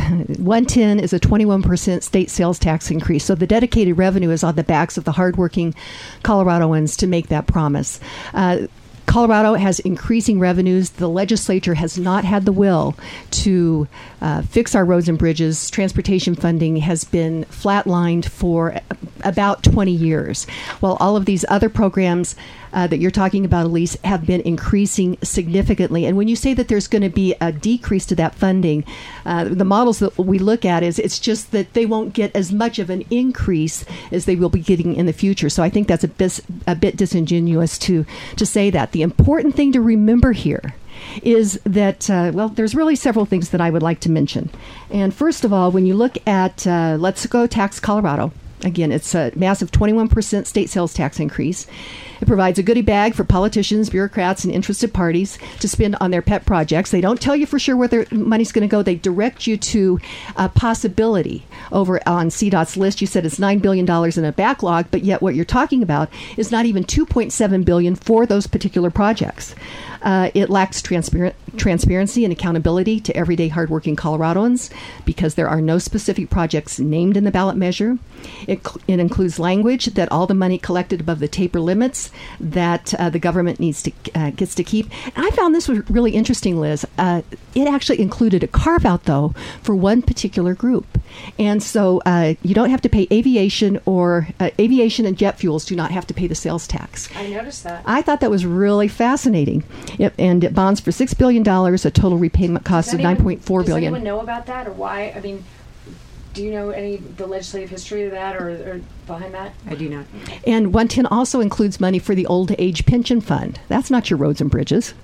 one ten is a twenty-one percent state sales tax increase. So the dedicated revenue is on the backs of the hardworking Coloradoans to make that promise. Uh, Colorado has increasing revenues. The legislature has not had the will to uh, fix our roads and bridges. Transportation funding has been flatlined for about twenty years, while all of these other programs uh, that you're talking about, Elise, have been increasing significantly. And when you say that there's going to be a decrease to that funding, uh, the models that we look at is it's just that they won't get as much of an increase as they will be getting in the future. So I think that's a bit, a bit disingenuous to, to say that. The important thing to remember here is that, uh, well, there's really several things that I would like to mention. And first of all, when you look at uh, Let's Go Tax Colorado, again, it's a massive twenty-one percent state sales tax increase. It provides a goodie bag for politicians, bureaucrats, and interested parties to spend on their pet projects. They don't tell you for sure where their money's going to go. They direct you to a possibility. Over on C DOT's list, you said it's nine billion dollars in a backlog, but yet what you're talking about is not even two point seven billion dollars for those particular projects. Uh, it lacks transparent, transparency and accountability to everyday hardworking Coloradoans because there are no specific projects named in the ballot measure. It, it includes language that all the money collected above the taper limits that uh, the government needs to uh, gets to keep. And I found this was really interesting, Liz. Uh, it actually included a carve out, though, for one particular group. And so uh, you don't have to pay aviation or uh, aviation and jet fuels do not have to pay the sales tax. I noticed that. I thought that was really fascinating. It, and it bonds for six billion dollars, a total repayment cost of nine point four billion dollars. Does anyone know about that or why? I mean, do you know any of the legislative history of that or, or behind that? I do not. And one ten also includes money for the old age pension fund. That's not your roads and bridges.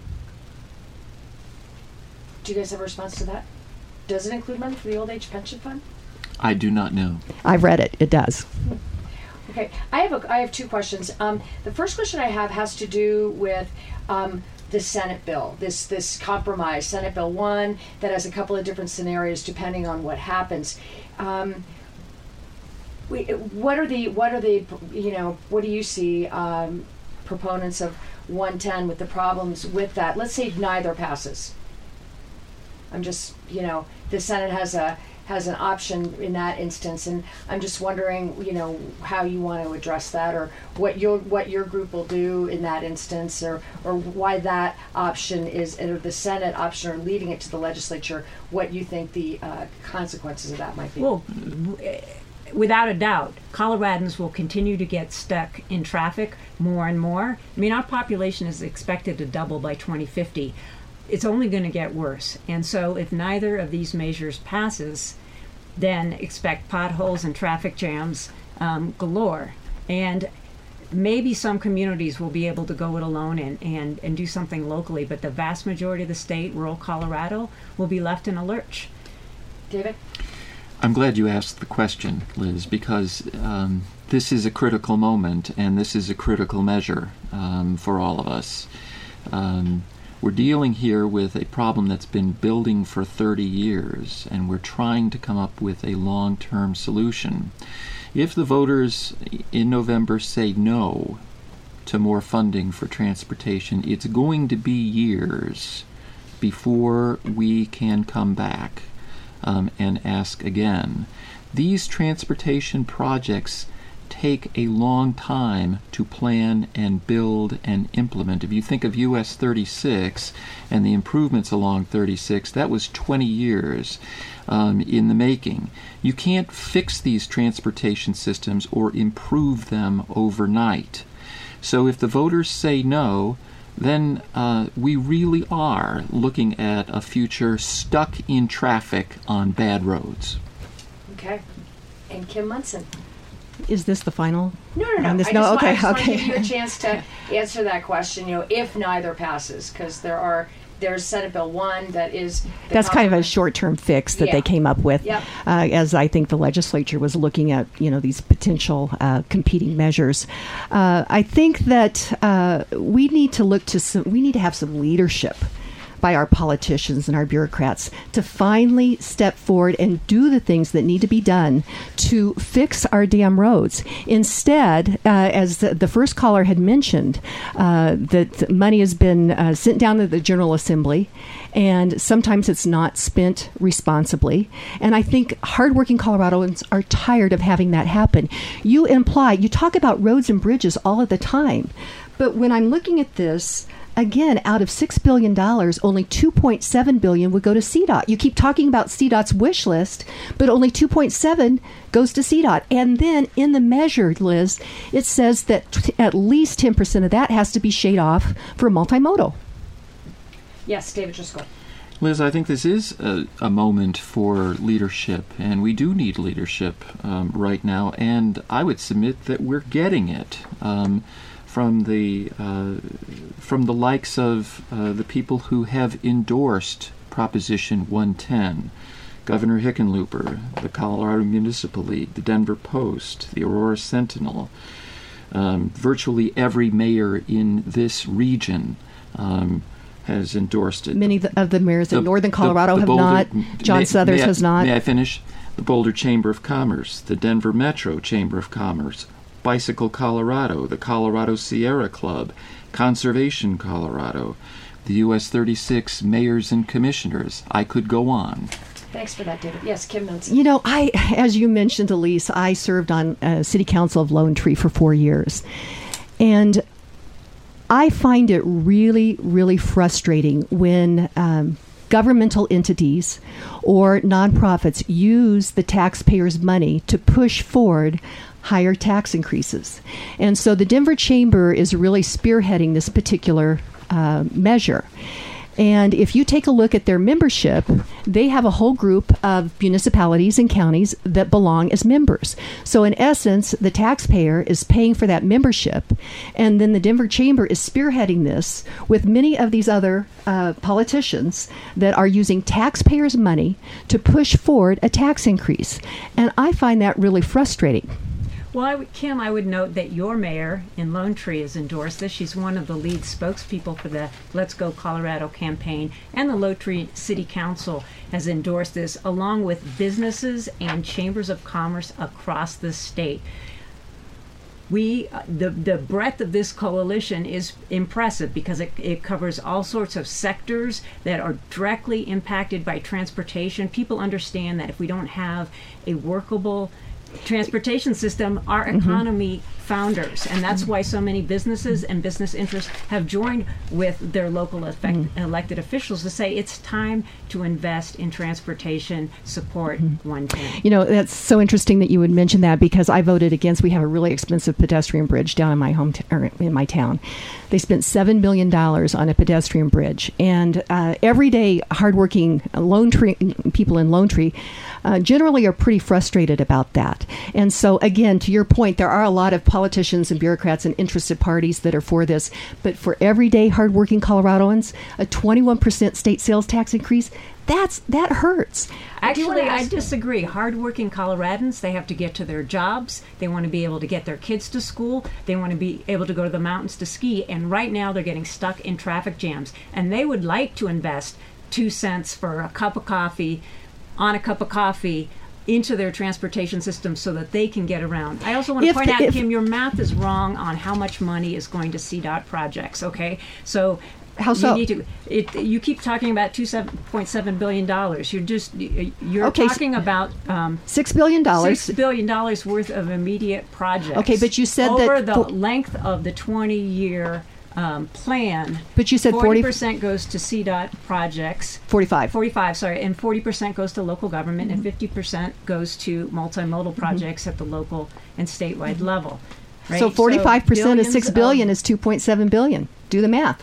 Do you guys have a response to that? Does it include money for the old age pension fund? I do not know. I've read it. It does. Okay, I have a, I have two questions. Um, the first question I have has to do with um, the Senate bill, this this compromise, Senate Bill one, that has a couple of different scenarios depending on what happens. Um, we, what are the what are the you know what do you see um, proponents of one ten with the problems with that? Let's say neither passes. I'm just you know the Senate has a has an option in that instance, and I'm just wondering, you know, how you want to address that, or what your what your group will do in that instance, or or why that option is, or the Senate option, or leading it to the legislature, what you think the uh, consequences of that might be. Well, without a doubt, Coloradans will continue to get stuck in traffic more and more. I mean, our population is expected to double by twenty fifty. It's only going to get worse. And so if neither of these measures passes, then expect potholes and traffic jams um, galore. And maybe some communities will be able to go it alone and, and, and do something locally, but the vast majority of the state, rural Colorado, will be left in a lurch. David? I'm glad you asked the question, Liz, because um, this is a critical moment and this is a critical measure um, for all of us. Um, We're dealing here with a problem that's been building for thirty years, and we're trying to come up with a long-term solution. If the voters in November say no to more funding for transportation, it's going to be years before we can come back um, and ask again. These transportation projects take a long time to plan and build and implement. If you think of U S thirty-six and the improvements along thirty-six, that was twenty years um, in the making. You can't fix these transportation systems or improve them overnight. So if the voters say no, then uh, we really are looking at a future stuck in traffic on bad roads. Okay. And Kim Munson? Is this the final? No, no, no. On this? I No, just, okay, wa- I just okay. want to give you a chance to answer that question, you know, if neither passes, because there are there's Senate Bill one that is... That's kind of a short-term fix that Yeah. they came up with, Yep. uh, as I think the legislature was looking at, you know, these potential uh, competing measures. Uh, I think that uh, we need to look to some, we need to have some leadership by our politicians and our bureaucrats to finally step forward and do the things that need to be done to fix our damn roads. Instead, uh, as the, the first caller had mentioned, uh, that money has been uh, sent down to the General Assembly, and sometimes it's not spent responsibly. And I think hardworking Coloradoans are tired of having that happen. You imply, you talk about roads and bridges all of the time, but when I'm looking at this, again, out of six billion dollars, only two point seven billion dollars would go to C DOT. You keep talking about C DOT's wish list, but only two point seven goes to C DOT. And then in the measure, Liz, it says that t- at least ten percent of that has to be shade off for multimodal. Yes, David Driscoll. Liz, I think this is a, a moment for leadership, and we do need leadership um, right now, and I would submit that we're getting it. Um, from the uh, from the likes of uh, the people who have endorsed Proposition one ten, Governor Hickenlooper, the Colorado Municipal League, the Denver Post, the Aurora Sentinel, um, virtually every mayor in this region um, has endorsed it. Many of the, of the mayors The- in northern the- Colorado the have Boulder- not. John may- Suthers may I- has not. May I finish? The Boulder Chamber of Commerce, the Denver Metro Chamber of Commerce, Bicycle Colorado, the Colorado Sierra Club, Conservation Colorado, the U S thirty-six mayors and commissioners. I could go on. Thanks for that, David. Yes, Kim Knudsen. You know, I, as you mentioned, Elise, I served on uh, City Council of Lone Tree for four years. And I find it really, really frustrating when um, governmental entities or nonprofits use the taxpayers' money to push forward higher tax increases. And so the Denver Chamber is really spearheading this particular uh, measure. And if you take a look at their membership, they have a whole group of municipalities and counties that belong as members. So in essence, the taxpayer is paying for that membership, and then the Denver Chamber is spearheading this with many of these other uh, politicians that are using taxpayers' money to push forward a tax increase. And I find that really frustrating. Well, I would, Kim, I would note that your mayor in Lone Tree has endorsed this. She's one of the lead spokespeople for the Let's Go Colorado campaign, and the Lone Tree City Council has endorsed this, along with businesses and chambers of commerce across the state. We, uh, the, the breadth of this coalition is impressive because it, it covers all sorts of sectors that are directly impacted by transportation. People understand that if we don't have a workable transportation system, our economy mm-hmm. founders, and that's why so many businesses and business interests have joined with their local effect, mm-hmm. elected officials to say it's time to invest in transportation, support mm-hmm. one ten. You know, that's so interesting that you would mention that, because I voted against. We have a really expensive pedestrian bridge down in my home t- or in my town. They spent seven million dollars on a pedestrian bridge, and uh, everyday hardworking Lone Tree people in Lone Tree Uh, generally are pretty frustrated about that. And so, again, to your point, there are a lot of politicians and bureaucrats and interested parties that are for this. But for everyday hardworking Coloradoans, a twenty-one percent state sales tax increase, that's that hurts. Actually, I disagree. Hardworking Coloradans, they have to get to their jobs. They want to be able to get their kids to school. They want to be able to go to the mountains to ski. And right now, they're getting stuck in traffic jams. And they would like to invest two cents for a cup of coffee on a cup of coffee into their transportation system so that they can get around. I also want to If point the- out, if- Kim, your math is wrong on how much money is going to C DOT projects, okay? So How so? you need to, it, you keep talking about two point seven billion dollars. You're just, you're Okay, s- talking about um, Six billion dollars. six billion dollars worth of immediate projects. Okay, but you said that over the fo- length of the twenty-year um, plan, But you said forty forty percent goes to C DOT projects. forty-five. forty-five, sorry, and forty percent goes to local government, and fifty percent goes to multimodal projects at the local and statewide level. Right? So forty-five percent of billions six billion of- is two point seven billion. Do the math.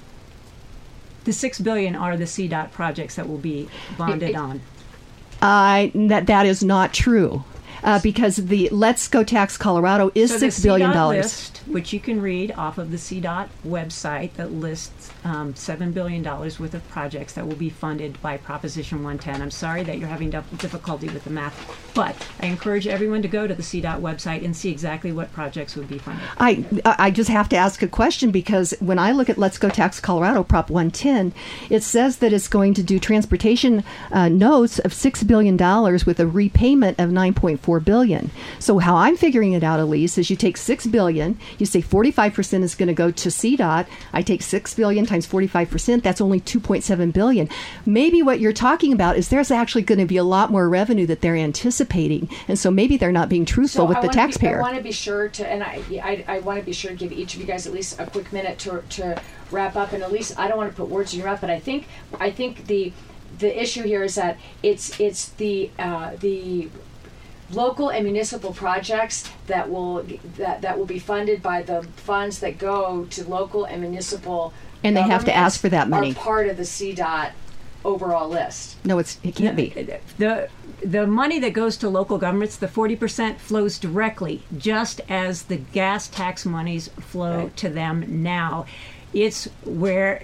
The six billion are the C DOT projects that will be bonded on. I that that is not true. uh, because the Let's Go Tax Colorado is so six the billion C DOT dollars. list, which you can read off of the C DOT website, that lists um, seven billion dollars worth of projects that will be funded by Proposition one ten. I'm sorry that you're having dif- difficulty with the math, but I encourage everyone to go to the C DOT website and see exactly what projects would be funded. I I just have to ask a question, because when I look at Let's Go Tax Colorado, Prop one ten, it says that it's going to do transportation uh, notes of six billion dollars with a repayment of nine point four billion dollars. So how I'm figuring it out, Elise, is you take six billion dollars, you say forty-five percent is going to go to C DOT. I take six billion dollars times forty-five percent, that's only two point seven billion dollars. Maybe what you're talking about is there's actually going to be a lot more revenue that they're anticipating, and so maybe they're not being truthful So with I the wanna be- taxpayer. I want to be sure to, and I, I, I want to be sure to give each of you guys at least a quick minute to to wrap up. And at least I don't want to put words in your mouth, but I think I think the the issue here is that it's it's the uh, the local and municipal projects that will that that will be funded by the funds that go to local and municipal. And they have to ask for that money. Are part of the C DOT overall list. No, it's it can't be. The the money that goes to local governments, the forty percent, flows directly, just as the gas tax monies flow Right. to them now. It's where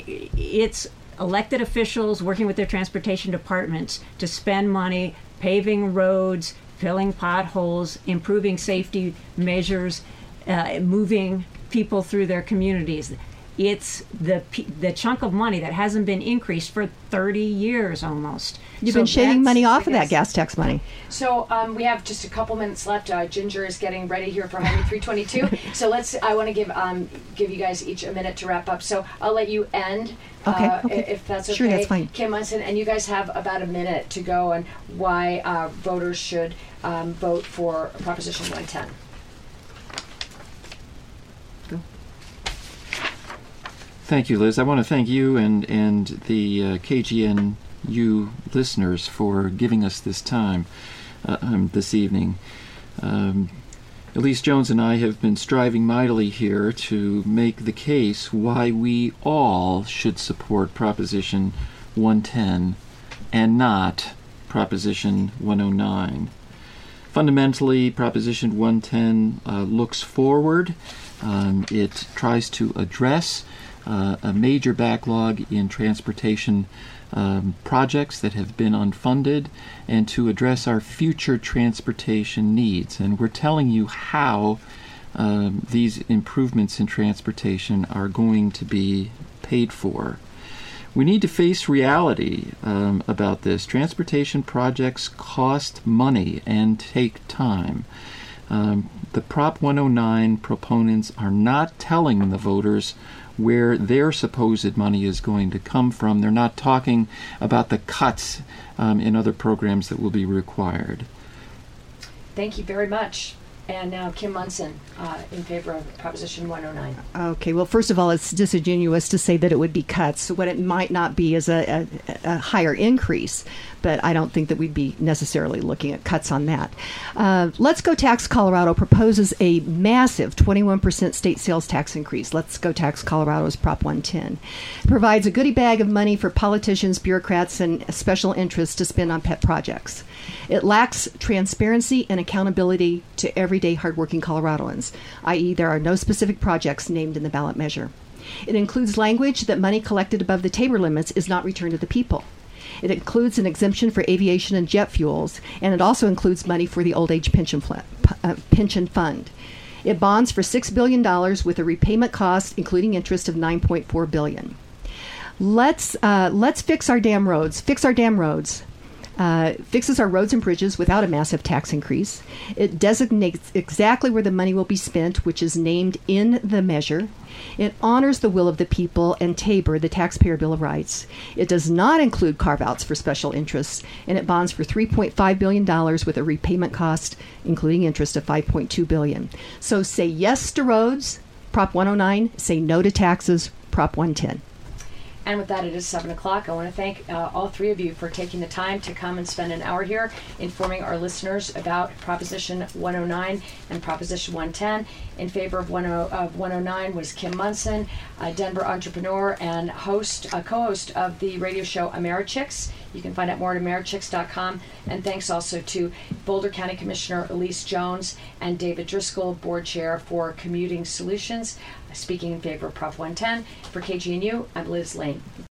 it's elected officials working with their transportation departments to spend money paving roads, filling potholes, improving safety measures, uh, moving people through their communities. It's the p- the chunk of money that hasn't been increased for thirty years almost. You've So been shaving that's- money off of I that guess- gas tax money. So um, we have just a couple minutes left. Uh, Ginger is getting ready here for Highway three twenty-two. So let's. I want to give um, give you guys each a minute to wrap up. So I'll let you end. Okay, uh, okay. If that's okay. Sure, that's fine. Kim Munson, and you guys have about a minute to go on why uh, voters should um, vote for Proposition one ten. Thank you, Liz. I want to thank you and, and the uh, K G N U listeners for giving us this time uh, um, this evening. Um, Elise Jones and I have been striving mightily here to make the case why we all should support Proposition one ten and not Proposition one oh nine. Fundamentally, Proposition one ten uh, looks forward. Um, it tries to address uh, a major backlog in transportation um, projects that have been unfunded, and to address our future transportation needs. And we're telling you how um, these improvements in transportation are going to be paid for. We need to face reality um, about this. Transportation projects cost money and take time. Um, the Prop one oh nine proponents are not telling the voters where their supposed money is going to come from. They're not talking about the cuts um, in other programs that will be required. Thank you very much. And now Kim Munson uh, in favor of Proposition one oh nine. Okay, well, first of all, it's disingenuous to say that it would be cuts. What it might not be is a, a, a higher increase, but I don't think that we'd be necessarily looking at cuts on that. Uh, Let's Go Tax Colorado proposes a massive twenty-one percent state sales tax increase. Let's Go Tax Colorado's Prop one ten. It provides a goodie bag of money for politicians, bureaucrats, and special interests to spend on pet projects. It lacks transparency and accountability to everyday hardworking Coloradoans, that is there are no specific projects named in the ballot measure. It includes language that money collected above the Tabor limits is not returned to the people. It includes an exemption for aviation and jet fuels, and it also includes money for the old age pension, fl- uh, pension fund. It bonds for six billion dollars with a repayment cost, including interest, of nine point four billion dollars. Let's, uh, let's fix our damn roads. Fix our damn roads. Uh, fixes our roads and bridges without a massive tax increase. It designates exactly where the money will be spent, which is named in the measure. It honors the will of the people and Tabor, the Taxpayer Bill of Rights. It does not include carve-outs for special interests, and it bonds for three point five billion dollars with a repayment cost, including interest, of five point two billion dollars. So say yes to roads, Prop one oh nine. Say no to taxes, Prop one ten. And with that, it is seven o'clock. I want to thank uh, all three of you for taking the time to come and spend an hour here informing our listeners about Proposition one oh nine and Proposition one ten. In favor of, one oh nine was Kim Munson, a Denver entrepreneur and host, uh, co-host of the radio show Americhicks. You can find out more at americhicks dot com. And thanks also to Boulder County Commissioner Elise Jones and David Driscoll, Board Chair for Commuting Solutions, speaking in favor of Prop one ten. For K G N U, I'm Liz Lane.